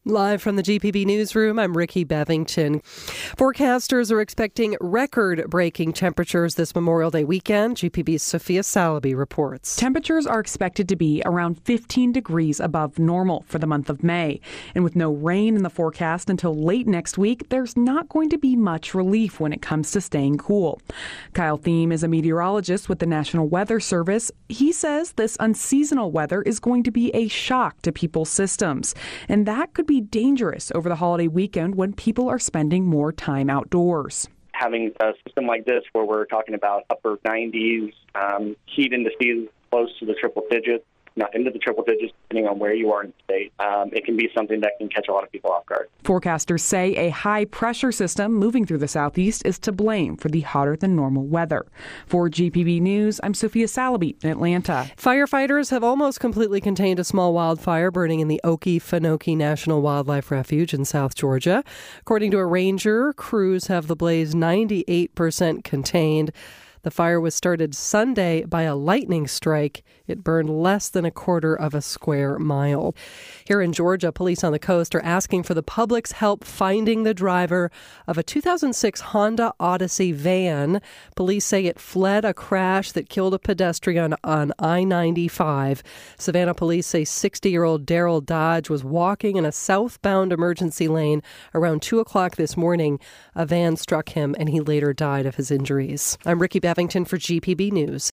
Live from the GPB Newsroom, I'm Ricky Bevington. Forecasters are expecting record-breaking temperatures this Memorial Day weekend. GPB's Sophia Salaby reports. Temperatures are expected to be around 15 degrees above normal for the month of May. And with no rain in the forecast until late next week, there's not going to be much relief when it comes to staying cool. Kyle Thiem is a meteorologist with the National Weather Service. He says this unseasonal weather is going to be a shock to people's systems, and that could be dangerous over the holiday weekend when people are spending more time outdoors. Having a system like this where we're talking about upper 90s, heat indices close to the triple digits, not into the triple digits, depending on where you are in the state, it can be something that can catch a lot of people off guard. Forecasters say a high-pressure system moving through the southeast is to blame for the hotter-than-normal weather. For GPB News, I'm Sophia Salaby in Atlanta. Firefighters have almost completely contained a small wildfire burning in the Okefenokee National Wildlife Refuge in South Georgia. According to a ranger, crews have the blaze 98% contained. The fire was started Sunday by a lightning strike. It burned less than a quarter of a square mile. Here in Georgia, police on the coast are asking for the public's help finding the driver of a 2006 Honda Odyssey van. Police say it fled a crash that killed a pedestrian on I-95. Savannah police say 60-year-old Daryl Dodge was walking in a southbound emergency lane around 2 o'clock this morning. A van struck him and he later died of his injuries. I'm Ricky Bevington for GPB News.